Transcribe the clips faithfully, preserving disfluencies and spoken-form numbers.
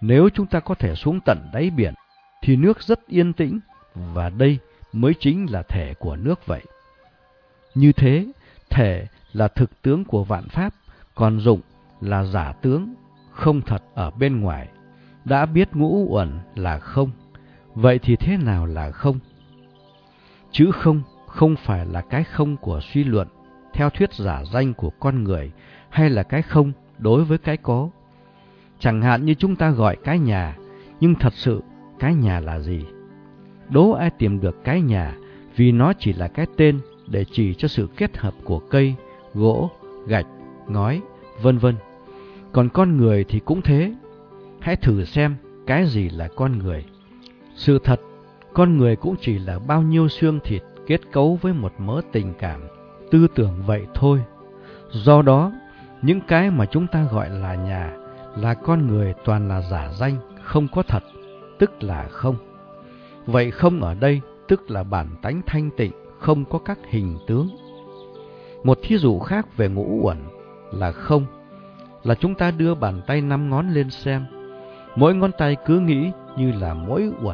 Nếu chúng ta có thể xuống tận đáy biển, thì nước rất yên tĩnh, và đây mới chính là thể của nước vậy. Như thế, thể là thực tướng của vạn pháp, còn dụng là giả tướng, không thật ở bên ngoài. Đã biết ngũ uẩn là không, vậy thì thế nào là không? Chữ không không phải là cái không của suy luận, theo thuyết giả danh của con người, hay là cái không đối với cái có. Chẳng hạn như chúng ta gọi cái nhà, nhưng thật sự cái nhà là gì? Đố ai tìm được cái nhà, vì nó chỉ là cái tên để chỉ cho sự kết hợp của cây, gỗ, gạch, ngói, vân vân. Còn con người thì cũng thế. Hãy thử xem cái gì là con người. Sự thật, con người cũng chỉ là bao nhiêu xương thịt kết cấu với một mớ tình cảm, tư tưởng vậy thôi. Do đó, những cái mà chúng ta gọi là nhà, là con người toàn là giả danh, không có thật, tức là không. Vậy không ở đây tức là bản tánh thanh tịnh, không có các hình tướng. Một thí dụ khác về ngũ uẩn là không, là chúng ta đưa bàn tay năm ngón lên xem. Mỗi ngón tay cứ nghĩ như là mỗi uẩn.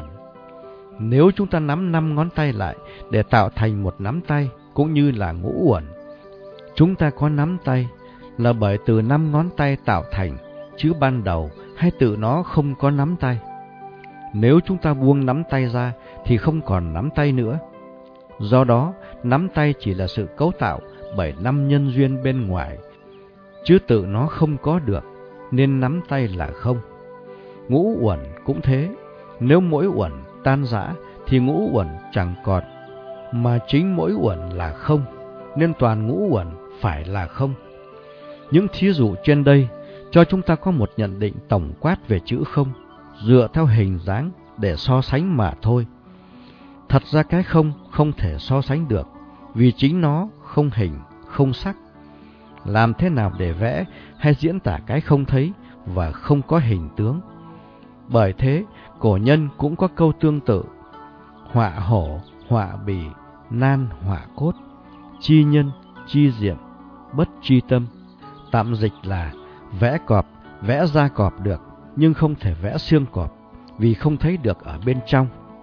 Nếu chúng ta nắm năm ngón tay lại để tạo thành một nắm tay, cũng như là ngũ uẩn. Chúng ta có nắm tay là bởi từ năm ngón tay tạo thành, chứ ban đầu hay tự nó không có nắm tay. Nếu chúng ta buông nắm tay ra thì không còn nắm tay nữa. Do đó, nắm tay chỉ là sự cấu tạo bởi năm nhân duyên bên ngoài, chứ tự nó không có được, nên nắm tay là không. Ngũ uẩn cũng thế, nếu mỗi uẩn tan rã thì ngũ uẩn chẳng còn, mà chính mỗi uẩn là không, nên toàn ngũ uẩn phải là không. Những thí dụ trên đây cho chúng ta có một nhận định tổng quát về chữ không, dựa theo hình dáng để so sánh mà thôi. Thật ra cái không không thể so sánh được, vì chính nó không hình, không sắc. Làm thế nào để vẽ hay diễn tả cái không thấy và không có hình tướng? Bởi thế, cổ nhân cũng có câu tương tự: họa hổ, họa bì, nan họa cốt, chi nhân, chi diện, bất chi tâm. Tạm dịch là vẽ cọp, vẽ da cọp được, nhưng không thể vẽ xương cọp, vì không thấy được ở bên trong.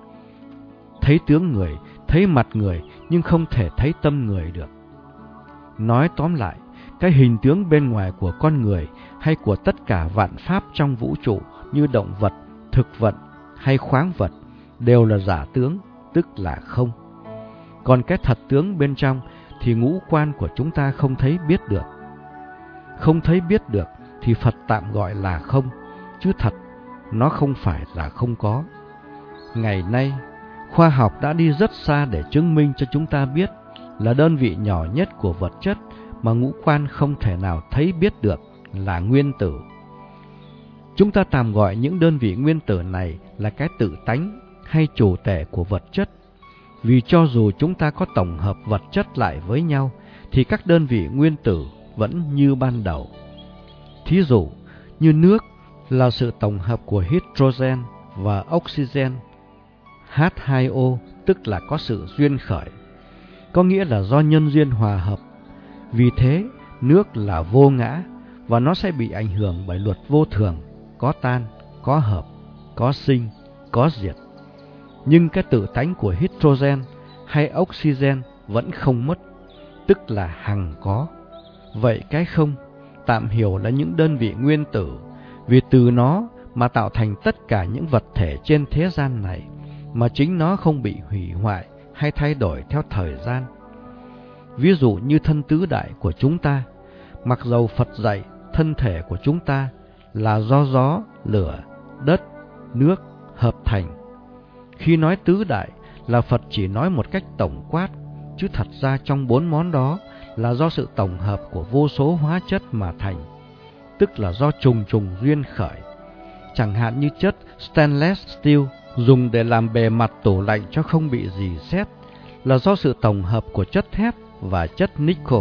Thấy tướng người, thấy mặt người, nhưng không thể thấy tâm người được. Nói tóm lại, cái hình tướng bên ngoài của con người hay của tất cả vạn pháp trong vũ trụ như động vật, thực vật hay khoáng vật đều là giả tướng, tức là không. Còn cái thật tướng bên trong thì ngũ quan của chúng ta không thấy biết được. Không thấy biết được thì Phật tạm gọi là không, chứ thật nó không phải là không có. Ngày nay, khoa học đã đi rất xa để chứng minh cho chúng ta biết là đơn vị nhỏ nhất của vật chất mà ngũ quan không thể nào thấy biết được là nguyên tử. Chúng ta tạm gọi những đơn vị nguyên tử này là cái tự tánh hay chủ thể của vật chất, vì cho dù chúng ta có tổng hợp vật chất lại với nhau thì các đơn vị nguyên tử vẫn như ban đầu. Thí dụ như nước là sự tổng hợp của hydrogen và oxygen. H hai O tức là có sự duyên khởi, có nghĩa là do nhân duyên hòa hợp. Vì thế, nước là vô ngã và nó sẽ bị ảnh hưởng bởi luật vô thường, có tan, có hợp, có sinh, có diệt. Nhưng cái tự tánh của hydrogen hay oxygen vẫn không mất, tức là hằng có. Vậy cái không tạm hiểu là những đơn vị nguyên tử, vì từ nó mà tạo thành tất cả những vật thể trên thế gian này, mà chính nó không bị hủy hoại hay thay đổi theo thời gian. Ví dụ như thân tứ đại của chúng ta, mặc dầu Phật dạy thân thể của chúng ta là do gió, lửa, đất, nước hợp thành. Khi nói tứ đại là Phật chỉ nói một cách tổng quát, chứ thật ra trong bốn món đó là do sự tổng hợp của vô số hóa chất mà thành, tức là do trùng trùng duyên khởi. Chẳng hạn như chất stainless steel dùng để làm bề mặt tủ lạnh cho không bị rỉ sét là do sự tổng hợp của chất thép và chất nickel.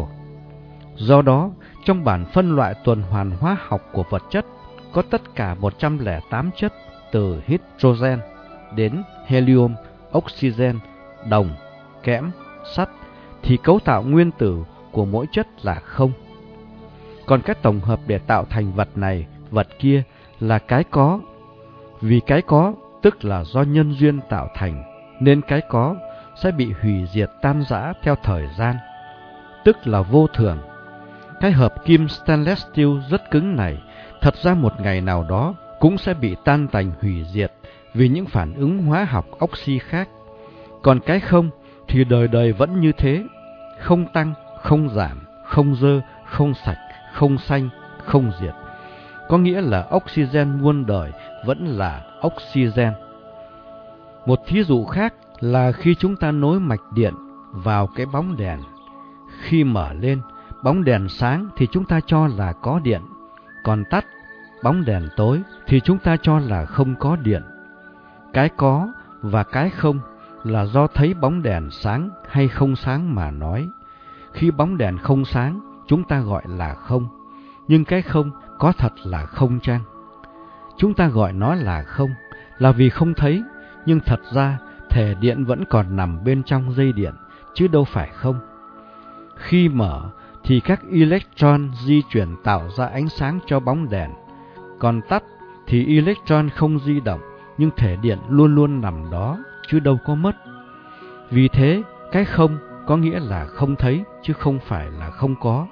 Do đó, trong bản phân loại tuần hoàn hóa học của vật chất có tất cả một trăm lẻ tám chất, từ hydrogen đến helium, oxygen, đồng, kẽm, sắt, thì cấu tạo nguyên tử của mỗi chất là không. Còn cái tổng hợp để tạo thành vật này, vật kia là cái có, Vì cái có, tức là do nhân duyên tạo thành, nên cái có sẽ bị hủy diệt tan rã theo thời gian, tức là vô thường. Cái hợp kim stainless steel rất cứng này, thật ra một ngày nào đó cũng sẽ bị tan tành hủy diệt vì những phản ứng hóa học oxy khác. Còn cái không thì đời đời vẫn như thế, không tăng, không giảm, không dơ, không sạch, không xanh, không diệt. Có nghĩa là oxygen muôn đời vẫn là oxygen. Một thí dụ khác là khi chúng ta nối mạch điện vào cái bóng đèn. Khi mở lên, bóng đèn sáng thì chúng ta cho là có điện, còn tắt, bóng đèn tối thì chúng ta cho là không có điện. Cái có và cái không là do thấy bóng đèn sáng hay không sáng mà nói. Khi bóng đèn không sáng, chúng ta gọi là không, nhưng cái không có thật là không chăng? Chúng ta gọi nó là không là vì không thấy, nhưng thật ra thể điện vẫn còn nằm bên trong dây điện, chứ đâu phải không. Khi mở thì các electron di chuyển tạo ra ánh sáng cho bóng đèn, còn tắt thì electron không di động, nhưng thể điện luôn luôn nằm đó, chứ đâu có mất. Vì thế, cái không có nghĩa là không thấy, chứ không phải là không có.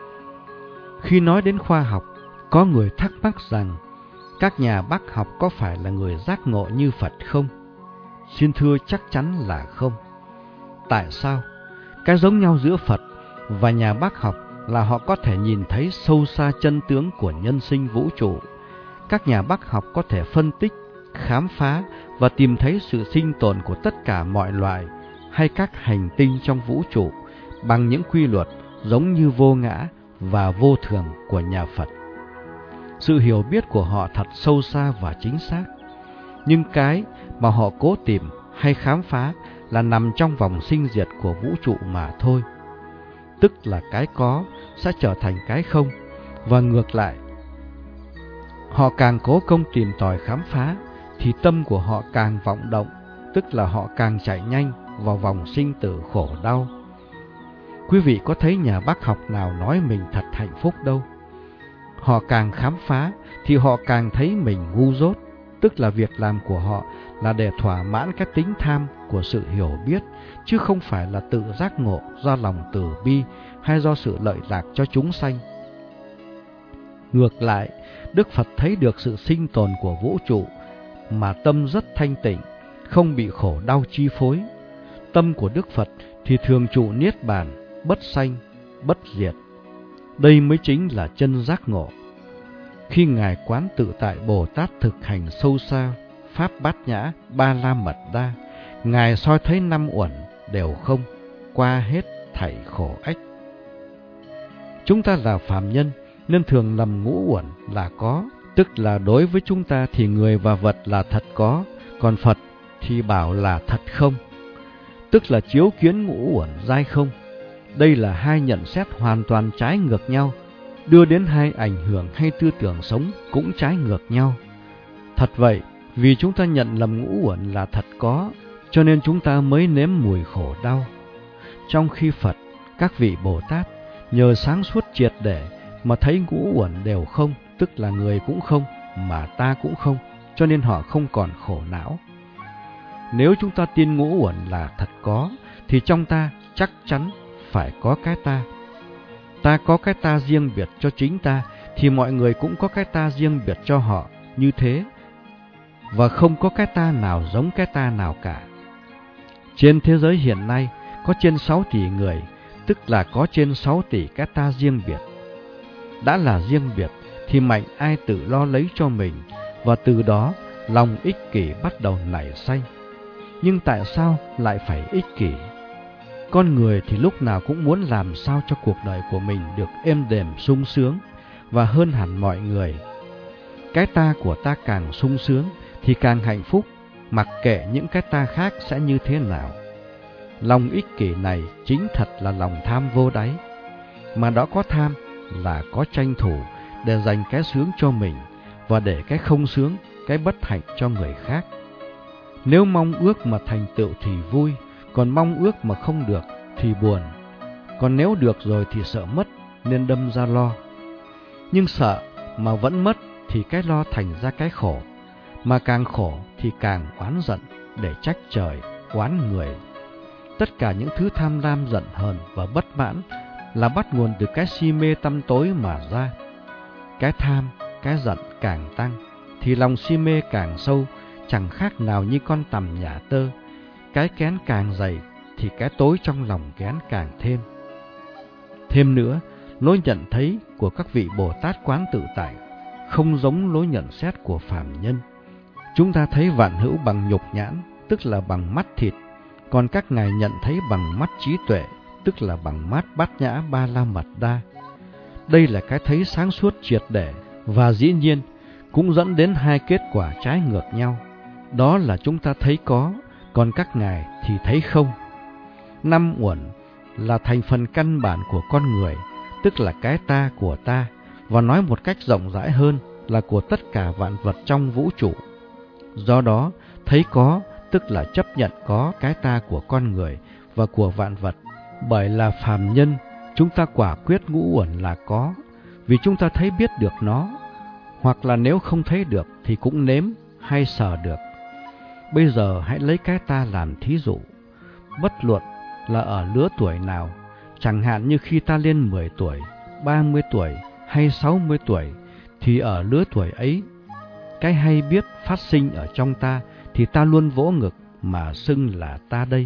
Khi nói đến khoa học, có người thắc mắc rằng các nhà bác học có phải là người giác ngộ như Phật không? Xin thưa chắc chắn là không. Tại sao? Cái giống nhau giữa Phật và nhà bác học là họ có thể nhìn thấy sâu xa chân tướng của nhân sinh vũ trụ. Các nhà bác học có thể phân tích, khám phá và tìm thấy sự sinh tồn của tất cả mọi loài hay các hành tinh trong vũ trụ bằng những quy luật giống như vô ngã và vô thường của nhà Phật. Sự hiểu biết của họ thật sâu xa và chính xác, nhưng cái mà họ cố tìm hay khám phá là nằm trong vòng sinh diệt của vũ trụ mà thôi. Tức là cái có sẽ trở thành cái không, và ngược lại. Họ càng cố công tìm tòi khám phá thì tâm của họ càng vọng động, tức là họ càng chạy nhanh vào vòng sinh tử khổ đau. Quý vị có thấy nhà bác học nào nói mình thật hạnh phúc đâu. Họ càng khám phá thì họ càng thấy mình ngu dốt, tức là việc làm của họ là để thỏa mãn cái tính tham của sự hiểu biết, chứ không phải là tự giác ngộ do lòng từ bi hay do sự lợi lạc cho chúng sanh. Ngược lại, Đức Phật thấy được sự sinh tồn của vũ trụ mà tâm rất thanh tịnh, không bị khổ đau chi phối. Tâm của Đức Phật thì thường trụ niết bàn, bất sanh, bất diệt. Đây mới chính là chân giác ngộ. Khi Ngài Quán Tự Tại Bồ Tát thực hành sâu xa Pháp Bát Nhã Ba La Mật Đa, Ngài soi thấy năm uẩn đều không, qua hết thảy khổ ách. Chúng ta là phàm nhân nên thường lầm ngũ uẩn là có, tức là đối với chúng ta thì người và vật là thật có, còn Phật thì bảo là thật không, tức là chiếu kiến ngũ uẩn giai không. Đây là hai nhận xét hoàn toàn trái ngược nhau, đưa đến hai ảnh hưởng hay tư tưởng sống cũng trái ngược nhau. Thật vậy, vì chúng ta nhận lầm ngũ uẩn là thật có, cho nên chúng ta mới nếm mùi khổ đau. Trong khi Phật, các vị Bồ Tát nhờ sáng suốt triệt để mà thấy ngũ uẩn đều không, tức là người cũng không, mà ta cũng không, cho nên họ không còn khổ não. Nếu chúng ta tin ngũ uẩn là thật có, thì trong ta chắc chắn phải có cái ta. Ta có cái ta riêng biệt cho chính ta, thì mọi người cũng có cái ta riêng biệt cho họ như thế, và không có cái ta nào giống cái ta nào cả. Trên thế giới hiện nay có trên sáu tỷ người, tức là có trên sáu tỷ cái ta riêng biệt. Đã là riêng biệt thì mạnh ai tự lo lấy cho mình, và từ đó lòng ích kỷ bắt đầu nảy sanh. Nhưng tại sao lại phải ích kỷ? Con người thì lúc nào cũng muốn làm sao cho cuộc đời của mình được êm đềm sung sướng và hơn hẳn mọi người. Cái ta của ta càng sung sướng thì càng hạnh phúc, mặc kệ những cái ta khác sẽ như thế nào. Lòng ích kỷ này chính thật là lòng tham vô đáy. Mà đó có tham là có tranh thủ để dành cái sướng cho mình và để cái không sướng, cái bất hạnh cho người khác. Nếu mong ước mà thành tựu thì vui, còn mong ước mà không được thì buồn. Còn nếu được rồi thì sợ mất nên đâm ra lo. Nhưng sợ mà vẫn mất thì cái lo thành ra cái khổ. mà càng khổ thì càng oán giận để trách trời, oán người. Tất cả những thứ tham lam, giận hờn và bất mãn là bắt nguồn từ cái si mê tăm tối mà ra. Cái tham, cái giận càng tăng thì lòng si mê càng sâu, chẳng khác nào như con tằm nhả tơ. Cái kén càng dày thì cái tối trong lòng kén càng thêm. Thêm nữa, lối nhận thấy của các vị Bồ Tát Quán Tự Tại không giống lối nhận xét của phàm nhân. Chúng ta thấy vạn hữu bằng nhục nhãn, tức là bằng mắt thịt, còn các ngài nhận thấy bằng mắt trí tuệ, tức là bằng mắt bát nhã ba la mật đa. Đây là cái thấy sáng suốt triệt để, và dĩ nhiên cũng dẫn đến hai kết quả trái ngược nhau. Đó là chúng ta thấy có, còn các ngài thì thấy không. Năm uẩn là thành phần căn bản của con người, tức là cái ta của ta, và nói một cách rộng rãi hơn là của tất cả vạn vật trong vũ trụ. Do đó, thấy có tức là chấp nhận có cái ta của con người và của vạn vật. Bởi là phàm nhân, chúng ta quả quyết ngũ uẩn là có, vì chúng ta thấy biết được nó, hoặc là nếu không thấy được thì cũng nếm hay sờ được. Bây giờ hãy lấy cái ta làm thí dụ. Bất luận là ở lứa tuổi nào, chẳng hạn như khi ta lên mười tuổi, ba mươi tuổi hay sáu mươi tuổi, thì ở lứa tuổi ấy, cái hay biết phát sinh ở trong ta thì ta luôn vỗ ngực mà xưng là ta đây.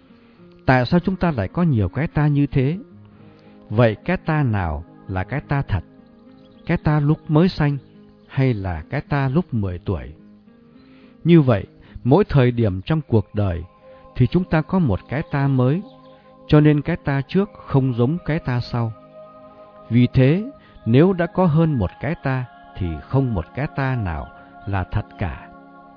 Tại sao chúng ta lại có nhiều cái ta như thế? Vậy cái ta nào là cái ta thật? Cái ta lúc mới sanh hay là cái ta lúc mười tuổi? Như vậy, mỗi thời điểm trong cuộc đời thì chúng ta có một cái ta mới, cho nên cái ta trước không giống cái ta sau. Vì thế, nếu đã có hơn một cái ta thì không một cái ta nào là thật cả.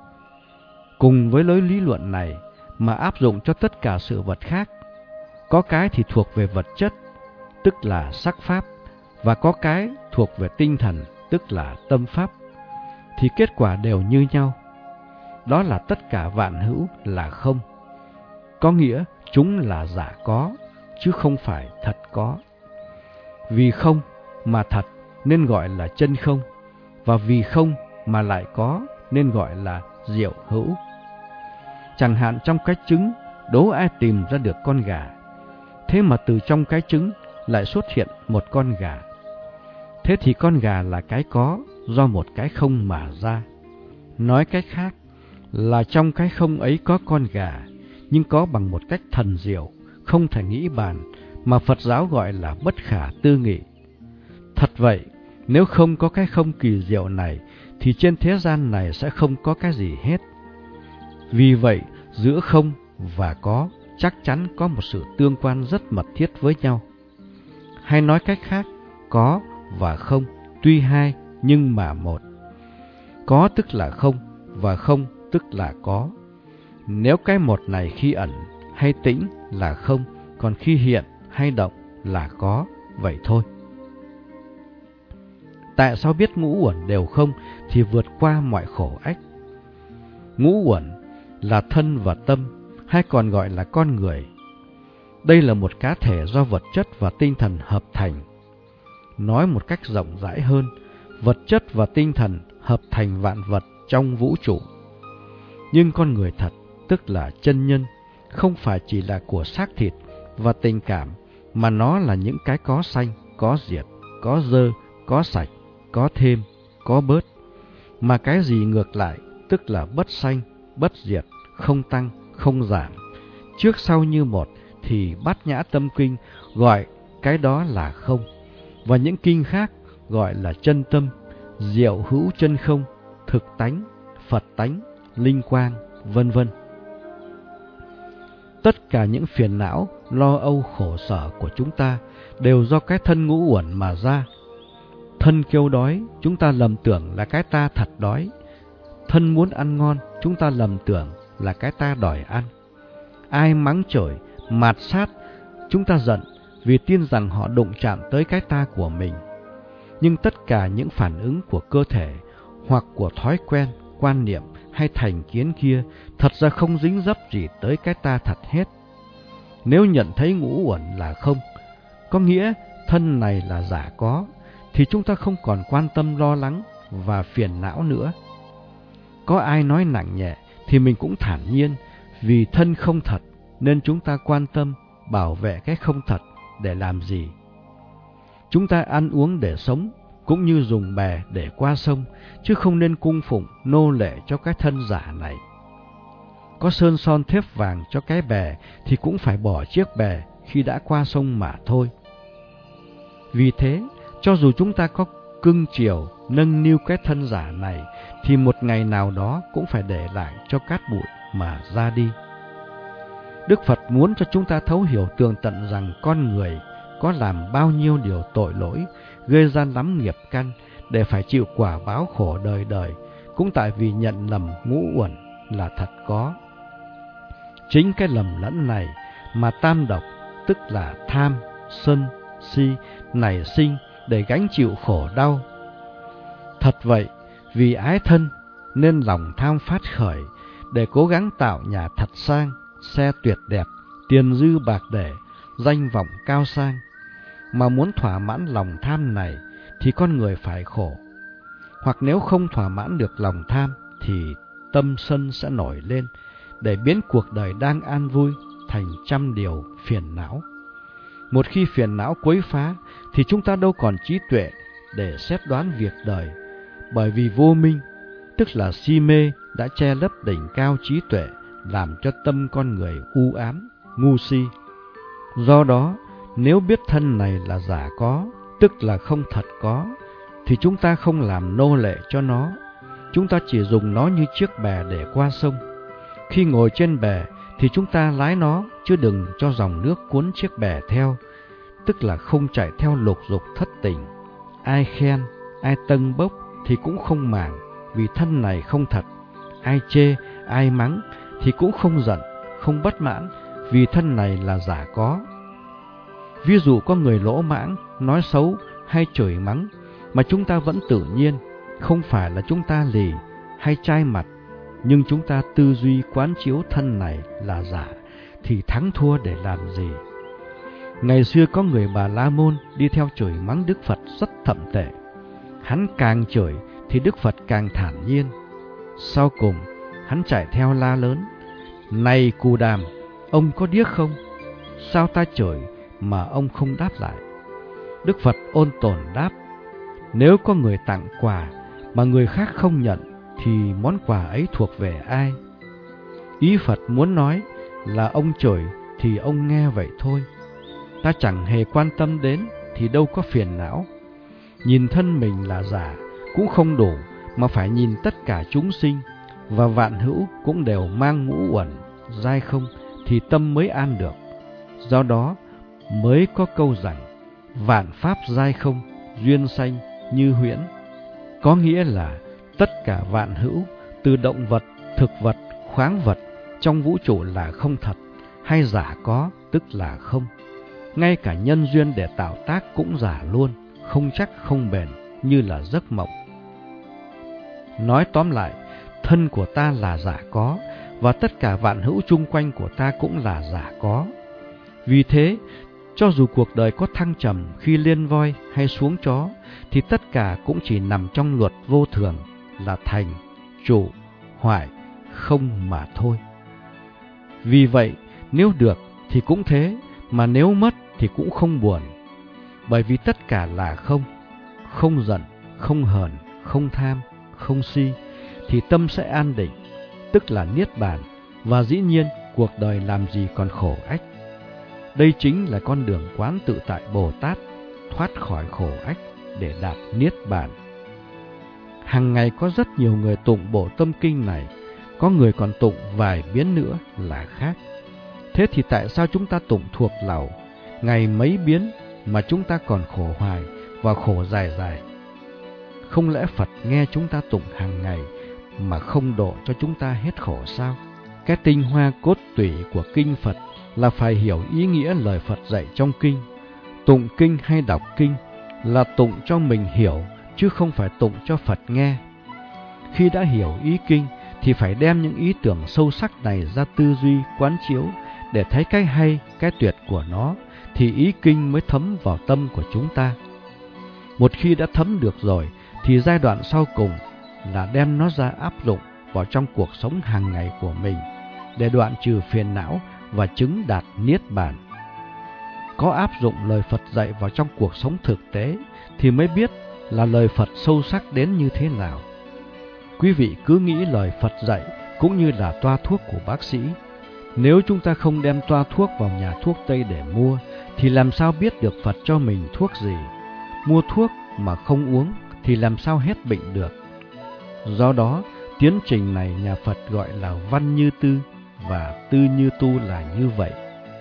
Cùng với lối lý luận này mà áp dụng cho tất cả sự vật khác, có cái thì thuộc về vật chất, tức là sắc pháp, và có cái thuộc về tinh thần, tức là tâm pháp, thì kết quả đều như nhau. Đó là tất cả vạn hữu là không. Có nghĩa chúng là giả có, chứ không phải thật có. Vì không mà thật nên gọi là chân không, và vì không mà lại có nên gọi là diệu hữu. Chẳng hạn trong cái trứng, đố ai tìm ra được con gà, thế mà từ trong cái trứng lại xuất hiện một con gà. Thế thì con gà là cái có do một cái không mà ra. Nói cách khác là trong cái không ấy có con gà, nhưng có bằng một cách thần diệu, không thể nghĩ bàn, mà Phật giáo gọi là bất khả tư nghị. Thật vậy, nếu không có cái không kỳ diệu này, thì trên thế gian này sẽ không có cái gì hết. Vì vậy, giữa không và có chắc chắn có một sự tương quan rất mật thiết với nhau. Hay nói cách khác, có và không tuy hai nhưng mà một. Có tức là không, và không tức là có. Nếu cái một này khi ẩn hay tĩnh là không, còn khi hiện hay động là có, vậy thôi. Tại sao biết ngũ uẩn đều không thì vượt qua mọi khổ ách? Ngũ uẩn là thân và tâm, hay còn gọi là con người. Đây là một cá thể do vật chất và tinh thần hợp thành. Nói một cách rộng rãi hơn, vật chất và tinh thần hợp thành vạn vật trong vũ trụ. Nhưng con người thật, tức là chân nhân, không phải chỉ là của xác thịt và tình cảm, mà nó là những cái có sanh, có diệt, có dơ, có sạch, có thêm, có bớt. Mà cái gì ngược lại, tức là bất sanh, bất diệt, không tăng, không giảm, trước sau như một, thì Bát Nhã Tâm Kinh gọi cái đó là không, và những kinh khác gọi là chân tâm, diệu hữu chân không, thực tánh, Phật tánh, linh quang, vân vân. Tất cả những phiền não, lo âu, khổ sở của chúng ta đều do cái thân ngũ uẩn mà ra. Thân kêu đói, chúng ta lầm tưởng là cái ta thật đói. Thân muốn ăn ngon, chúng ta lầm tưởng là cái ta đòi ăn. Ai mắng chửi, mạt sát, chúng ta giận vì tin rằng họ đụng chạm tới cái ta của mình. Nhưng tất cả những phản ứng của cơ thể hoặc của thói quen, quan niệm hay thành kiến kia thật ra không dính dấp gì tới cái ta thật hết. Nếu nhận thấy ngũ uẩn là không, có nghĩa thân này là giả có, thì chúng ta không còn quan tâm lo lắng và phiền não nữa. Có ai nói nặng nhẹ thì mình cũng thản nhiên, vì thân không thật nên chúng ta quan tâm bảo vệ cái không thật để làm gì? Chúng ta ăn uống để sống, cũng như dùng bè để qua sông, chứ không nên cung phụng nô lệ cho cái thân giả này. Có sơn son thép vàng cho cái bè thì cũng phải bỏ chiếc bè khi đã qua sông mà thôi. Vì thế, cho dù chúng ta có cưng chiều nâng niu cái thân giả này thì một ngày nào đó cũng phải để lại cho cát bụi mà ra đi. Đức Phật muốn cho chúng ta thấu hiểu tường tận rằng con người có làm bao nhiêu điều tội lỗi, gây ra lắm nghiệp căn để phải chịu quả báo khổ đời đời, cũng tại vì nhận lầm ngũ uẩn là thật có. Chính cái lầm lẫn này mà tam độc, tức là tham, sân, si, nảy sinh để gánh chịu khổ đau. Thật vậy, vì ái thân nên lòng tham phát khởi để cố gắng tạo nhà thật sang, xe tuyệt đẹp, tiền dư bạc để, danh vọng cao sang. Mà muốn thỏa mãn lòng tham này thì con người phải khổ. Hoặc nếu không thỏa mãn được lòng tham thì tâm sân sẽ nổi lên để biến cuộc đời đang an vui thành trăm điều phiền não. Một khi phiền não quấy phá thì chúng ta đâu còn trí tuệ để xét đoán việc đời, bởi vì vô minh, tức là si mê, đã che lấp đỉnh cao trí tuệ, làm cho tâm con người u ám, ngu si. Do đó, nếu biết thân này là giả có, tức là không thật có, thì chúng ta không làm nô lệ cho nó. Chúng ta chỉ dùng nó như chiếc bè để qua sông. Khi ngồi trên bè thì chúng ta lái nó, chứ đừng cho dòng nước cuốn chiếc bè theo, tức là không chạy theo lục dục thất tình. Ai khen, ai tâng bốc thì cũng không màng, vì thân này không thật. Ai chê, ai mắng thì cũng không giận, không bất mãn, vì thân này là giả có. Ví dụ có người lỗ mãng, nói xấu hay chửi mắng, mà chúng ta vẫn tự nhiên, không phải là chúng ta lì hay chai mặt, nhưng chúng ta tư duy quán chiếu thân này là giả, thì thắng thua để làm gì? Ngày xưa có người Bà La Môn đi theo chửi mắng Đức Phật rất thậm tệ. Hắn càng chửi thì Đức Phật càng thản nhiên. Sau cùng, hắn chạy theo la lớn: "Này Cù Đàm, ông có điếc không? Sao ta chửi mà ông không đáp lại?" Đức Phật ôn tồn đáp: "Nếu có người tặng quà mà người khác không nhận thì món quà ấy thuộc về ai?" Ý Phật muốn nói là ông chửi thì ông nghe vậy thôi. Ta chẳng hề quan tâm đến thì đâu có phiền não. Nhìn thân mình là giả cũng không đủ, mà phải nhìn tất cả chúng sinh và vạn hữu cũng đều mang ngũ uẩn giai không thì tâm mới an được. Do đó mới có câu rằng vạn pháp giai không, duyên sanh như huyễn. Có nghĩa là tất cả vạn hữu, từ động vật, thực vật, khoáng vật trong vũ trụ là không thật, hay giả có, tức là không. Ngay cả nhân duyên để tạo tác cũng giả luôn, không chắc không bền, như là giấc mộng. Nói tóm lại, thân của ta là giả có, và tất cả vạn hữu chung quanh của ta cũng là giả có. Vì thế, cho dù cuộc đời có thăng trầm khi lên voi hay xuống chó, thì tất cả cũng chỉ nằm trong luật vô thường, là thành, trụ, hoại, không mà thôi. Vì vậy, nếu được thì cũng thế, mà nếu mất thì cũng không buồn. Bởi vì tất cả là không, không giận, không hờn, không tham, không si, thì tâm sẽ an định, tức là niết bàn, và dĩ nhiên cuộc đời làm gì còn khổ ách. Đây chính là con đường quán tự tại Bồ Tát, thoát khỏi khổ ách để đạt niết bàn. Hàng ngày có rất nhiều người tụng bộ tâm kinh này, có người còn tụng vài biến nữa là khác. Thế thì tại sao chúng ta tụng thuộc lầu ngày mấy biến mà chúng ta còn khổ hoài và khổ dài dài? Không lẽ Phật nghe chúng ta tụng hàng ngày mà không độ cho chúng ta hết khổ sao? Cái tinh hoa cốt tủy của kinh Phật là phải hiểu ý nghĩa lời Phật dạy trong kinh. Tụng kinh hay đọc kinh là tụng cho mình hiểu, chứ không phải tụng cho Phật nghe. Khi đã hiểu ý kinh thì phải đem những ý tưởng sâu sắc này ra tư duy quán chiếu để thấy cái hay, cái tuyệt của nó, thì ý kinh mới thấm vào tâm của chúng ta. Một khi đã thấm được rồi thì giai đoạn sau cùng là đem nó ra áp dụng vào trong cuộc sống hàng ngày của mình để đoạn trừ phiền não và chứng đạt niết bàn. Có áp dụng lời Phật dạy vào trong cuộc sống thực tế thì mới biết là lời Phật sâu sắc đến như thế nào. Quý vị cứ nghĩ lời Phật dạy cũng như là toa thuốc của bác sĩ. Nếu chúng ta không đem toa thuốc vào nhà thuốc Tây để mua, thì làm sao biết được Phật cho mình thuốc gì? Mua thuốc mà không uống thì làm sao hết bệnh được? Do đó, tiến trình này nhà Phật gọi là văn như tư và tư như tu là như vậy.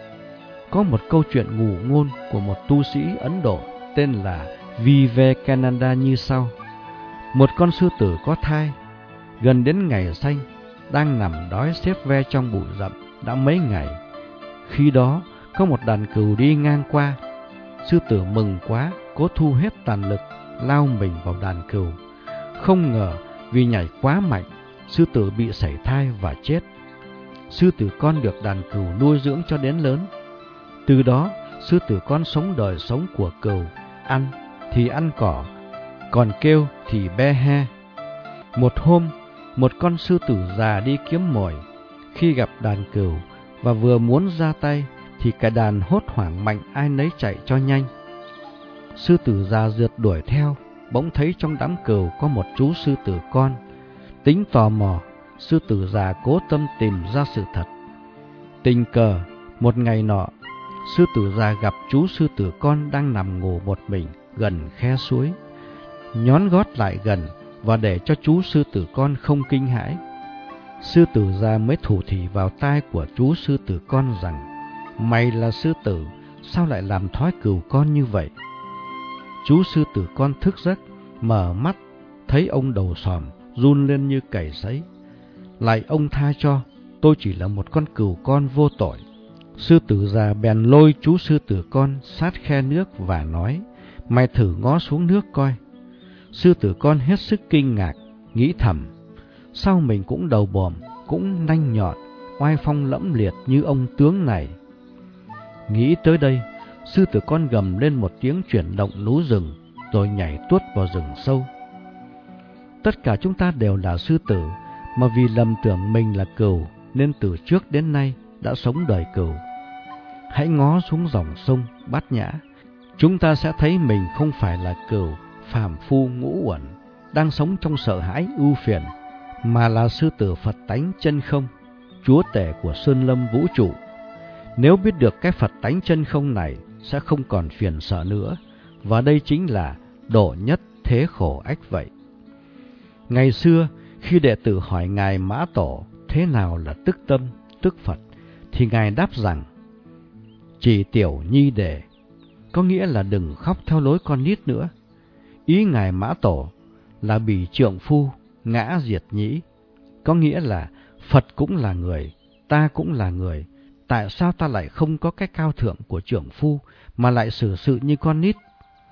Có một câu chuyện ngụ ngôn của một tu sĩ Ấn Độ tên là Vivekananda như sau. Một con sư tử có thai, gần đến ngày sanh, đang nằm đói xếp ve trong bụi rậm đã mấy ngày. Khi đó, có một đàn cừu đi ngang qua. Sư tử mừng quá, cố thu hết tàn lực, lao mình vào đàn cừu. Không ngờ, vì nhảy quá mạnh, sư tử bị sảy thai và chết. Sư tử con được đàn cừu nuôi dưỡng cho đến lớn. Từ đó, sư tử con sống đời sống của cừu, ăn thì ăn cỏ, còn kêu thì be he. Một hôm, một con sư tử già đi kiếm mồi. Khi gặp đàn cừu và vừa muốn ra tay thì cả đàn hốt hoảng mạnh ai nấy chạy cho nhanh. Sư tử già rượt đuổi theo, bỗng thấy trong đám cừu có một chú sư tử con. Tính tò mò, sư tử già cố tâm tìm ra sự thật. Tình cờ, một ngày nọ, sư tử già gặp chú sư tử con đang nằm ngủ một mình gần khe suối. Nhón gót lại gần và để cho chú sư tử con không kinh hãi, sư tử già mới thủ thỉ vào tai của chú sư tử con rằng: "Mày là sư tử, sao lại làm thói cừu con như vậy?" Chú sư tử con thức giấc, mở mắt, thấy ông đầu xòm, run lên như cầy sấy. "Lại ông tha cho, tôi chỉ là một con cừu con vô tội." Sư tử già bèn lôi chú sư tử con sát khe nước và nói: "Mày thử ngó xuống nước coi." Sư tử con hết sức kinh ngạc, nghĩ thầm: sao mình cũng đầu bòm, cũng nanh nhọn, oai phong lẫm liệt như ông tướng này. Nghĩ tới đây, sư tử con gầm lên một tiếng chuyển động núi rừng, rồi nhảy tuốt vào rừng sâu. Tất cả chúng ta đều là sư tử, mà vì lầm tưởng mình là cừu nên từ trước đến nay đã sống đời cừu. Hãy ngó xuống dòng sông Bát Nhã, chúng ta sẽ thấy mình không phải là cừu phàm phu ngũ uẩn đang sống trong sợ hãi ưu phiền, mà là sư tử Phật tánh chân không, chúa tể của sơn lâm vũ trụ. Nếu biết được cái Phật tánh chân không này, sẽ không còn phiền sợ nữa, và đây chính là độ nhất thế khổ ách vậy. Ngày xưa, khi đệ tử hỏi Ngài Mã Tổ thế nào là tức tâm, tức Phật, thì Ngài đáp rằng: chỉ tiểu nhi đề, có nghĩa là đừng khóc theo lối con nít nữa. Ý Ngài Mã Tổ là bỉ trượng phu, ngã diệt nhĩ, có nghĩa là Phật cũng là người, ta cũng là người, tại sao ta lại không có cái cao thượng của trượng phu mà lại xử sự như con nít?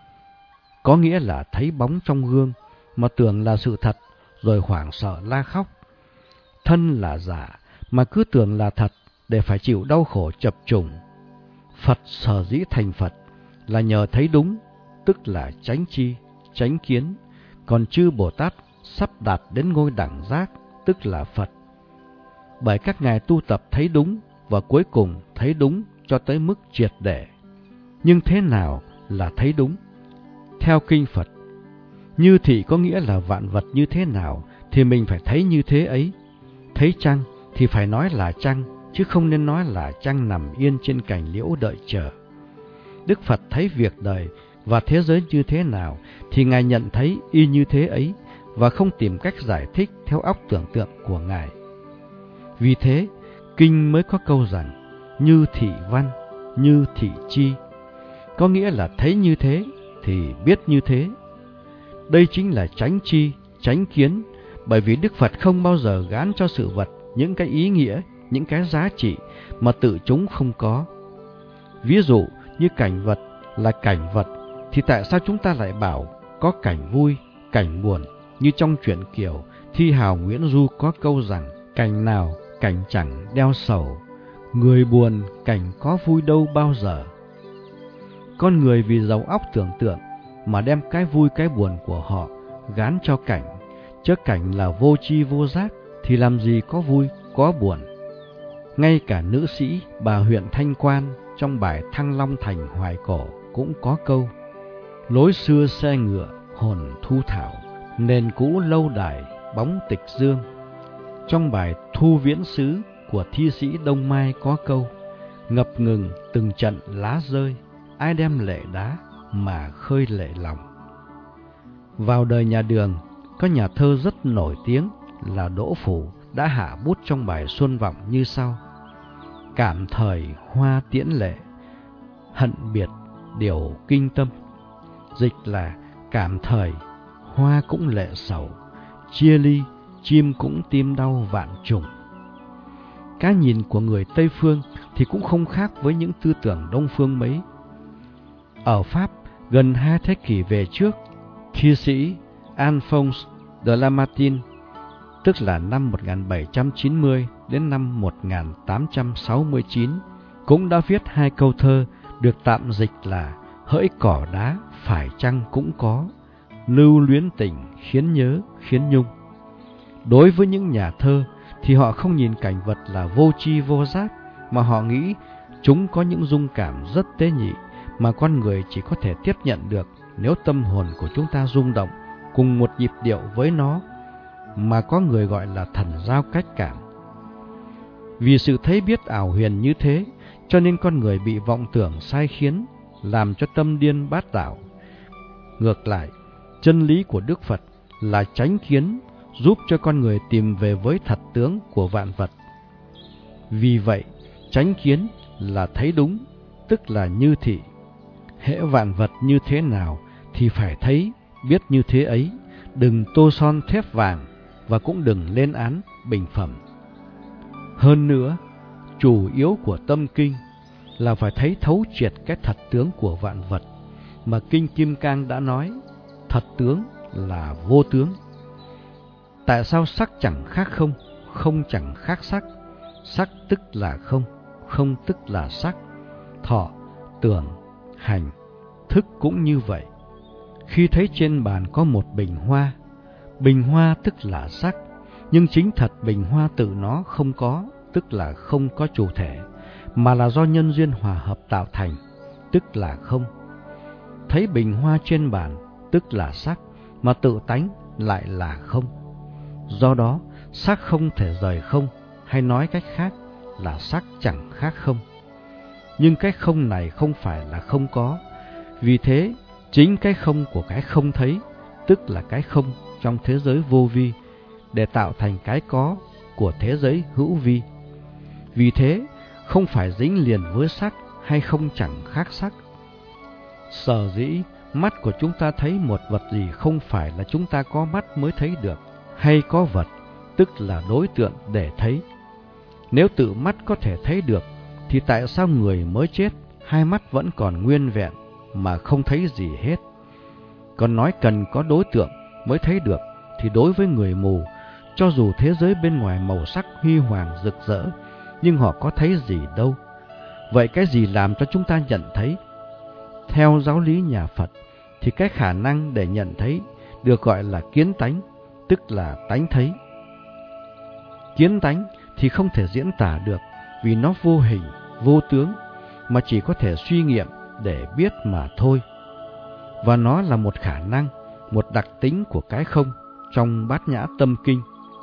Có nghĩa là thấy bóng trong gương mà tưởng là sự thật, rồi hoảng sợ la khóc. Thân là giả mà cứ tưởng là thật, để phải chịu đau khổ chập trùng. Phật sở dĩ thành Phật là nhờ thấy đúng, tức là chánh tri, chánh kiến. Còn chư Bồ Tát sắp đạt đến ngôi đẳng giác, tức là Phật, bởi các ngài tu tập thấy đúng và cuối cùng thấy đúng cho tới mức triệt để. Nhưng thế nào là thấy đúng? Theo kinh Phật, như thị có nghĩa là vạn vật như thế nào thì mình phải thấy như thế ấy. Thấy trăng thì phải nói là trăng, chứ không nên nói là trăng nằm yên trên cành liễu đợi chờ. Đức Phật thấy việc đời và thế giới như thế nào thì Ngài nhận thấy y như thế ấy, và không tìm cách giải thích theo óc tưởng tượng của Ngài. Vì thế, kinh mới có câu rằng: như thị văn, như thị chi, có nghĩa là thấy như thế thì biết như thế. Đây chính là chánh tri, chánh kiến, bởi vì Đức Phật không bao giờ gán cho sự vật những cái ý nghĩa, những cái giá trị mà tự chúng không có. Ví dụ như cảnh vật là cảnh vật, thì tại sao chúng ta lại bảo có cảnh vui, cảnh buồn, như trong truyện Kiều Thi Hào Nguyễn Du có câu rằng: cảnh nào cảnh chẳng đeo sầu, người buồn cảnh có vui đâu bao giờ. Con người vì giàu óc tưởng tượng mà đem cái vui cái buồn của họ gán cho cảnh, chớ cảnh là vô tri vô giác thì làm gì có vui, có buồn. Ngay cả nữ sĩ bà huyện Thanh Quan trong bài Thăng Long Thành Hoài Cổ cũng có câu: lối xưa xe ngựa, hồn thu thảo, nền cũ lâu đài, bóng tịch dương. Trong bài Thu Viễn Sứ của thi sĩ Đông Mai có câu: ngập ngừng từng trận lá rơi, ai đem lệ đá mà khơi lệ lòng. Vào đời nhà Đường, có nhà thơ rất nổi tiếng là Đỗ Phủ đã hạ bút trong bài Xuân Vọng như sau: cảm thời hoa tiễn lệ, hận biệt điều kinh tâm. Dịch là cảm thời hoa cũng lệ sầu, chia ly chim cũng tim đau vạn trùng. Cái nhìn của người Tây Phương thì cũng không khác với những tư tưởng Đông Phương mấy. Ở Pháp, gần hai thế kỷ về trước, thi sĩ Alphonse de Lamartine, tức là năm một nghìn bảy trăm chín mươi đến năm một nghìn tám trăm sáu mươi chín, cũng đã viết hai câu thơ được tạm dịch là hỡi cỏ đá phải chăng cũng có, lưu luyến tình khiến nhớ khiến nhung. Đối với những nhà thơ thì họ không nhìn cảnh vật là vô tri vô giác, mà họ nghĩ chúng có những dung cảm rất tế nhị mà con người chỉ có thể tiếp nhận được nếu tâm hồn của chúng ta rung động cùng một nhịp điệu với nó, mà có người gọi là thần giao cách cảm. Vì sự thấy biết ảo huyền như thế, cho nên con người bị vọng tưởng sai khiến, làm cho tâm điên bát đảo. Ngược lại, chân lý của Đức Phật là chánh kiến, giúp cho con người tìm về với thật tướng của vạn vật. Vì vậy, chánh kiến là thấy đúng, tức là như thị. Hễ vạn vật như thế nào thì phải thấy, biết như thế ấy, đừng tô son thép vàng và cũng đừng lên án bình phẩm. Hơn nữa, chủ yếu của tâm kinh là phải thấy thấu triệt cái thật tướng của vạn vật, mà Kinh Kim Cang đã nói, thật tướng là vô tướng. Tại sao sắc chẳng khác không, không chẳng khác sắc? Sắc tức là không, không tức là sắc. Thọ, tưởng, hành, thức cũng như vậy. Khi thấy trên bàn có một bình hoa, bình hoa tức là sắc, nhưng chính thật bình hoa tự nó không có, tức là không có chủ thể, mà là do nhân duyên hòa hợp tạo thành, tức là không. Thấy bình hoa trên bàn, tức là sắc, mà tự tánh lại là không. Do đó, sắc không thể rời không, hay nói cách khác là sắc chẳng khác không. Nhưng cái không này không phải là không có, vì thế chính cái không của cái không thấy, tức là cái không trong thế giới vô vi, để tạo thành cái có của thế giới hữu vi. Vì thế, không phải dính liền với sắc hay không chẳng khác sắc. Sở dĩ mắt của chúng ta thấy một vật gì không phải là chúng ta có mắt mới thấy được, hay có vật, tức là đối tượng để thấy. Nếu tự mắt có thể thấy được, thì tại sao người mới chết, hai mắt vẫn còn nguyên vẹn mà không thấy gì hết? Còn nói cần có đối tượng mới thấy được, thì đối với người mù, cho dù thế giới bên ngoài màu sắc huy hoàng rực rỡ, nhưng họ có thấy gì đâu. Vậy cái gì làm cho chúng ta nhận thấy? Theo giáo lý nhà Phật, thì cái khả năng để nhận thấy được gọi là kiến tánh, tức là tánh thấy. Kiến tánh thì không thể diễn tả được, vì nó vô hình, vô tướng, mà chỉ có thể suy nghiệm để biết mà thôi. Và nó là một khả năng, một đặc tính của cái không trong Bát Nhã Tâm Kinh.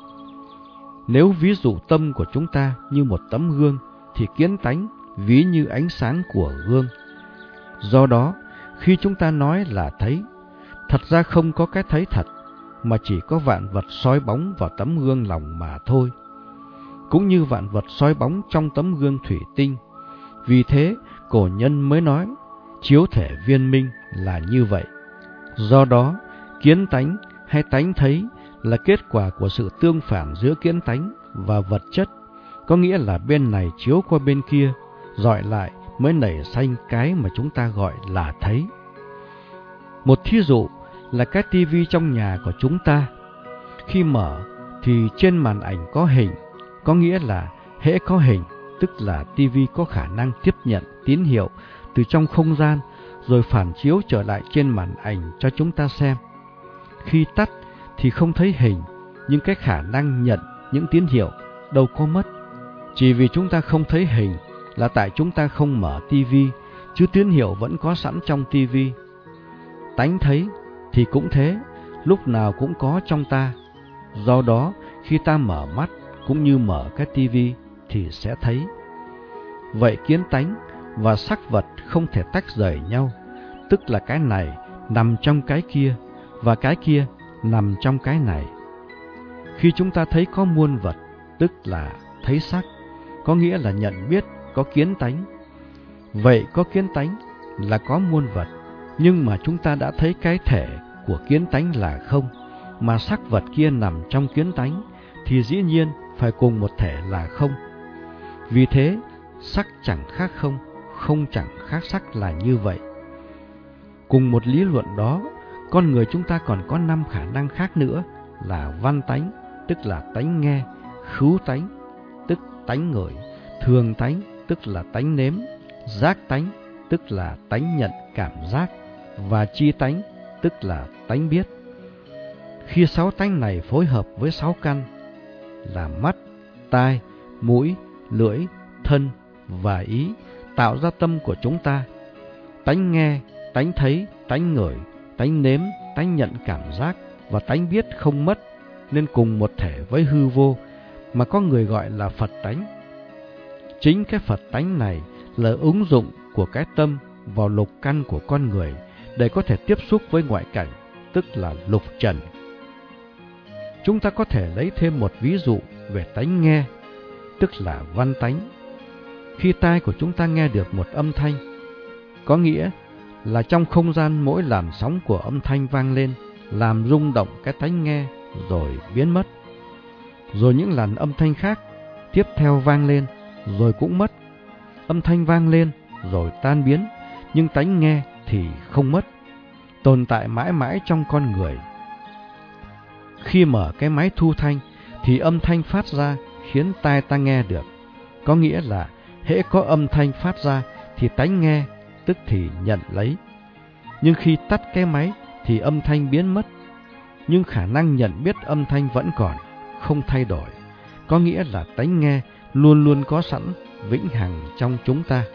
Nếu ví dụ tâm của chúng ta như một tấm gương, thì kiến tánh ví như ánh sáng của gương. Do đó, khi chúng ta nói là thấy, thật ra không có cái thấy thật, mà chỉ có vạn vật soi bóng vào tấm gương lòng mà thôi. Cũng như vạn vật soi bóng trong tấm gương thủy tinh. Vì thế, cổ nhân mới nói, chiếu thể viên minh là như vậy. Do đó, kiến tánh hay tánh thấy là kết quả của sự tương phản giữa kiến tánh và vật chất, có nghĩa là bên này chiếu qua bên kia, dọi lại mới nảy sanh cái mà chúng ta gọi là thấy. Một thí dụ là cái tivi trong nhà của chúng ta. Khi mở thì trên màn ảnh có hình, có nghĩa là hễ có hình, tức là tivi có khả năng tiếp nhận tín hiệu từ trong không gian, rồi phản chiếu trở lại trên màn ảnh cho chúng ta xem. Khi tắt thì không thấy hình, nhưng cái khả năng nhận những tín hiệu đâu có mất. Chỉ vì chúng ta không thấy hình là tại chúng ta không mở tivi, chứ tín hiệu vẫn có sẵn trong tivi. Tánh thấy thì cũng thế, lúc nào cũng có trong ta. Do đó, khi ta mở mắt cũng như mở cái tivi thì sẽ thấy. Vậy kiến tánh và sắc vật không thể tách rời nhau, tức là cái này nằm trong cái kia và cái kia nằm trong cái này. Khi chúng ta thấy có muôn vật, tức là thấy sắc, có nghĩa là nhận biết có kiến tánh. Vậy có kiến tánh là có muôn vật, nhưng mà chúng ta đã thấy cái thể của kiến tánh là không, mà sắc vật kia nằm trong kiến tánh, thì dĩ nhiên phải cùng một thể là không. Vì thế, sắc chẳng khác không, không chẳng khác sắc là như vậy. Cùng một lý luận đó, con người chúng ta còn có năm khả năng khác nữa là văn tánh, tức là tánh nghe, khứu tánh, tức tánh ngửi, thường tánh, tức là tánh nếm, giác tánh, tức là tánh nhận cảm giác, và chi tánh, tức là tánh biết. Khi sáu tánh này phối hợp với sáu căn là mắt, tai, mũi, lưỡi, thân và ý tạo ra tâm của chúng ta. Tánh nghe, tánh thấy, tánh ngửi, tánh nếm, tánh nhận cảm giác và tánh biết không mất, nên cùng một thể với hư vô, mà có người gọi là Phật tánh. Chính cái Phật tánh này là ứng dụng của cái tâm vào lục căn của con người để có thể tiếp xúc với ngoại cảnh, tức là lục trần. Chúng ta có thể lấy thêm một ví dụ về tánh nghe, tức là văn tánh. Khi tai của chúng ta nghe được một âm thanh, có nghĩa là trong không gian mỗi làn sóng của âm thanh vang lên, làm rung động cái tánh nghe rồi biến mất. Rồi những làn âm thanh khác tiếp theo vang lên rồi cũng mất. Âm thanh vang lên rồi tan biến, nhưng tánh nghe thì không mất, tồn tại mãi mãi trong con người. Khi mở cái máy thu thanh thì âm thanh phát ra khiến tai ta nghe được, có nghĩa là hễ có âm thanh phát ra thì tánh nghe tức thì nhận lấy. Nhưng khi tắt cái máy thì âm thanh biến mất, nhưng khả năng nhận biết âm thanh vẫn còn, không thay đổi, có nghĩa là tánh nghe luôn luôn có sẵn, vĩnh hằng trong chúng ta.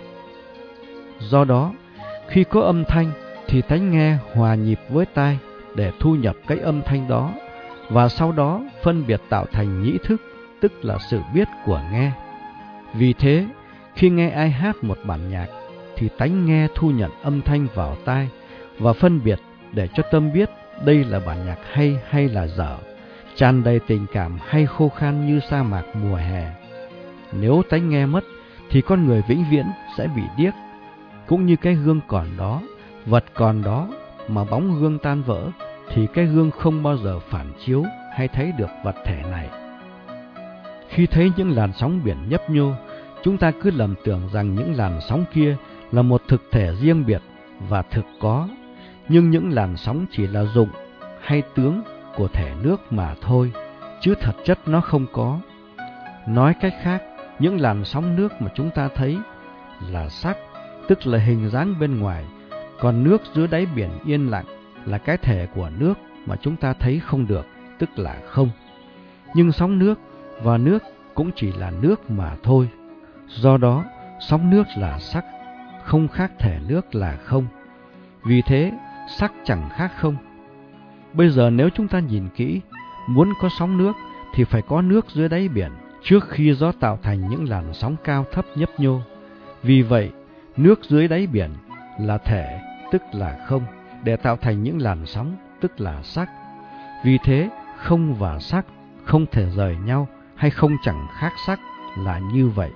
Do đó, khi có âm thanh thì tánh nghe hòa nhịp với tai để thu nhập cái âm thanh đó, và sau đó phân biệt tạo thành nhĩ thức, tức là sự biết của nghe. Vì thế, khi nghe ai hát một bản nhạc thì tánh nghe thu nhận âm thanh vào tai và phân biệt để cho tâm biết đây là bản nhạc hay hay là dở, tràn đầy tình cảm hay khô khan như sa mạc mùa hè. Nếu tánh nghe mất thì con người vĩnh viễn sẽ bị điếc. Cũng như cái gương còn đó, vật còn đó, mà bóng gương tan vỡ thì cái gương không bao giờ phản chiếu hay thấy được vật thể này. Khi thấy những làn sóng biển nhấp nhô, chúng ta cứ lầm tưởng rằng những làn sóng kia là một thực thể riêng biệt và thực có, nhưng những làn sóng chỉ là dụng hay tướng của thể nước mà thôi, chứ thật chất nó không có. Nói cách khác, những làn sóng nước mà chúng ta thấy là sắc, tức là hình dáng bên ngoài, còn nước dưới đáy biển yên lặng là cái thể của nước mà chúng ta thấy không được, tức là không. Nhưng sóng nước và nước cũng chỉ là nước mà thôi. Do đó, sóng nước là sắc, không khác thể nước là không. Vì thế, sắc chẳng khác không. Bây giờ nếu chúng ta nhìn kỹ, muốn có sóng nước thì phải có nước dưới đáy biển trước khi gió tạo thành những làn sóng cao thấp nhấp nhô. Vì vậy, nước dưới đáy biển là thể, tức là không, để tạo thành những làn sóng, tức là sắc. Vì thế, không và sắc không thể rời nhau, hay không chẳng khác sắc là như vậy.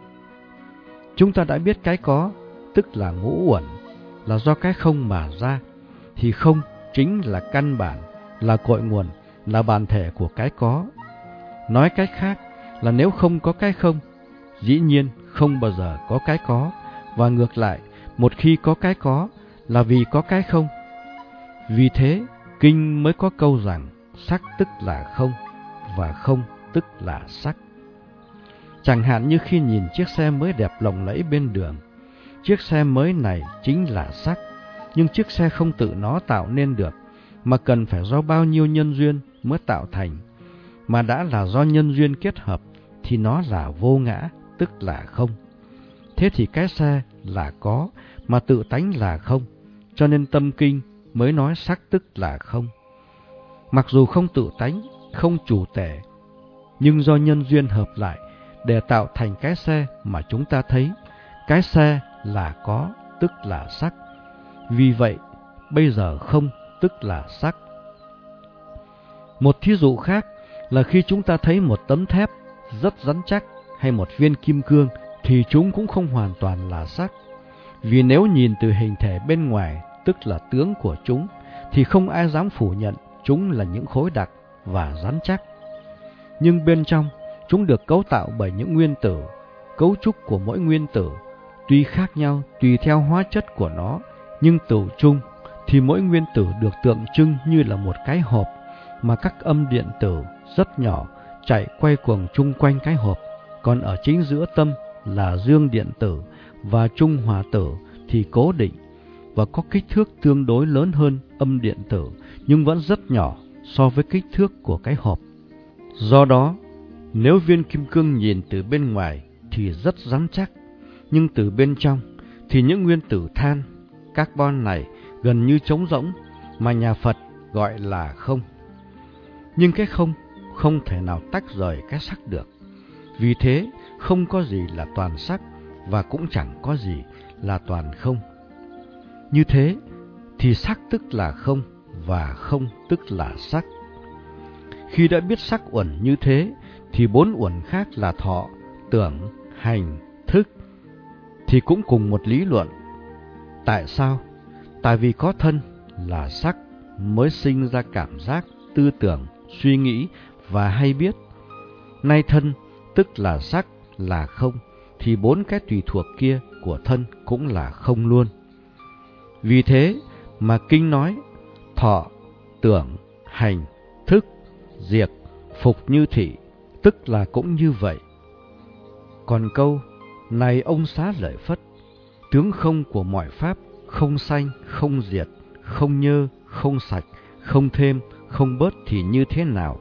Chúng ta đã biết cái có, tức là ngũ uẩn, là do cái không mà ra, thì không chính là căn bản, là cội nguồn, là bản thể của cái có. Nói cách khác là nếu không có cái không, dĩ nhiên không bao giờ có cái có, và ngược lại, một khi có cái có là vì có cái không. Vì thế, kinh mới có câu rằng sắc tức là không, và không tức là sắc. Chẳng hạn như khi nhìn chiếc xe mới đẹp lộng lẫy bên đường, chiếc xe mới này chính là sắc, nhưng chiếc xe không tự nó tạo nên được, mà cần phải do bao nhiêu nhân duyên mới tạo thành. mà đã là do nhân duyên kết hợp thì nó là vô ngã, tức là không. Thế thì cái xe là có, mà tự tánh là không, cho nên tâm kinh mới nói sắc tức là không. Mặc dù không tự tánh, không chủ thể, nhưng do nhân duyên hợp lại để tạo thành cái xe mà chúng ta thấy. Cái xe là có, tức là sắc. Vì vậy, bây giờ không, tức là sắc. Một thí dụ khác là khi chúng ta thấy một tấm thép rất rắn chắc hay một viên kim cương thì chúng cũng không hoàn toàn là sắc. Vì nếu nhìn từ hình thể bên ngoài, tức là tướng của chúng, thì không ai dám phủ nhận chúng là những khối đặc và rắn chắc. Nhưng bên trong, chúng được cấu tạo bởi những nguyên tử. Cấu trúc của mỗi nguyên tử tuy khác nhau tùy theo hóa chất của nó, nhưng tựu chung thì mỗi nguyên tử được tượng trưng như là một cái hộp mà các âm điện tử rất nhỏ chạy quay cuồng chung quanh cái hộp. Còn ở chính giữa tâm là dương điện tử và trung hòa tử thì cố định và có kích thước tương đối lớn hơn âm điện tử, nhưng vẫn rất nhỏ so với kích thước của cái hộp. Do đó, nếu viên kim cương nhìn từ bên ngoài thì rất rắn chắc, nhưng từ bên trong thì những nguyên tử than, carbon này gần như trống rỗng, mà nhà Phật gọi là không. Nhưng cái không không thể nào tách rời cái sắc được. Vì thế, không có gì là toàn sắc và cũng chẳng có gì là toàn không. Như thế thì sắc tức là không và không tức là sắc. Khi đã biết sắc uẩn như thế thì bốn uẩn khác là thọ, tưởng, hành, thức thì cũng cùng một lý luận. Tại sao? Tại vì có thân là sắc mới sinh ra cảm giác, tư tưởng, suy nghĩ và hay biết. Nay thân tức là sắc là không thì bốn cái tùy thuộc kia của thân cũng là không luôn. Vì thế mà kinh nói thọ, tưởng, hành, thức, diệt, phục như thị, tức là cũng như vậy. Còn câu này ông Xá Lợi Phất, tướng không của mọi pháp, không sanh, không diệt, không nhơ, không sạch, không thêm, không bớt thì như thế nào?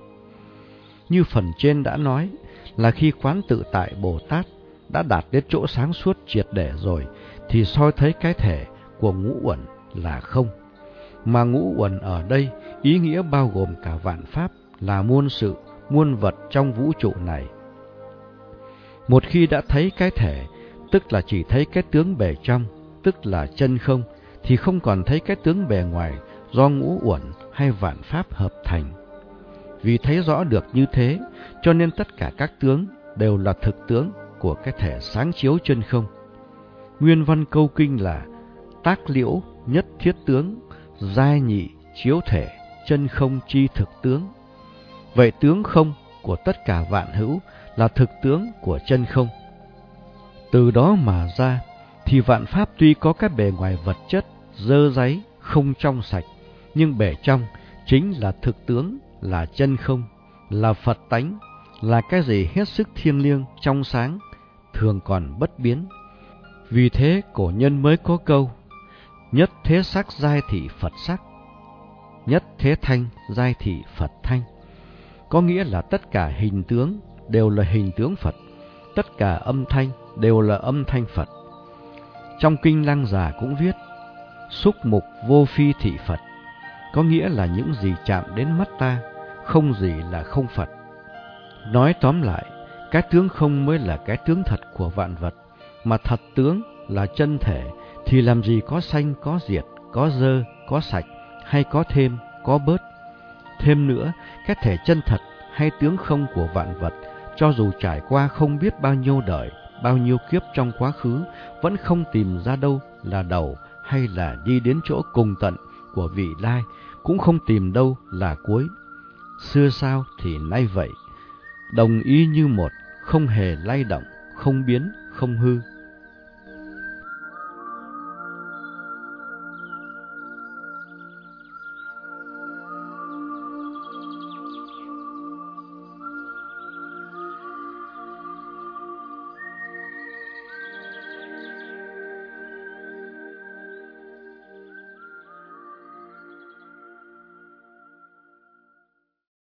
Như phần trên đã nói là khi quán tự tại Bồ Tát đã đạt đến chỗ sáng suốt triệt để rồi thì soi thấy cái thể của ngũ uẩn là không. Mà ngũ uẩn ở đây ý nghĩa bao gồm cả vạn pháp, là muôn sự, muôn vật trong vũ trụ này. Một khi đã thấy cái thể, tức là chỉ thấy cái tướng bề trong, tức là chân không, thì không còn thấy cái tướng bề ngoài do ngũ uẩn hay vạn pháp hợp thành. Vì thấy rõ được như thế, cho nên tất cả các tướng đều là thực tướng của cái thể sáng chiếu chân không. Nguyên văn câu kinh là tác liễu nhất thiết tướng, giai nhị chiếu thể, chân không chi thực tướng. Vậy tướng không của tất cả vạn hữu là thực tướng của chân không. Từ đó mà ra thì vạn pháp tuy có cái bề ngoài vật chất dơ dáy, không trong sạch, nhưng bề trong chính là thực tướng, là chân không, là Phật tánh, là cái gì hết sức thiêng liêng, trong sáng, thường còn bất biến. Vì thế cổ nhân mới có câu nhất thế sắc giai thị Phật sắc, nhất thế thanh giai thị Phật thanh. Có nghĩa là tất cả hình tướng đều là hình tướng Phật, tất cả âm thanh đều là âm thanh Phật. Trong kinh Lăng Già cũng viết xúc mục vô phi thị Phật, có nghĩa là những gì chạm đến mắt ta, không gì là không Phật. Nói tóm lại, cái tướng không mới là cái tướng thật của vạn vật, mà thật tướng là chân thể thì làm gì có sanh, có diệt, có dơ, có sạch, hay có thêm, có bớt. Thêm nữa, cái thể chân thật hay tướng không của vạn vật, cho dù trải qua không biết bao nhiêu đời, bao nhiêu kiếp trong quá khứ, vẫn không tìm ra đâu là đầu hay là đi đến chỗ cùng tận của vị lai, cũng không tìm đâu là cuối. Xưa sao thì nay vậy, đồng ý như một, không hề lay động, không biến, không hư.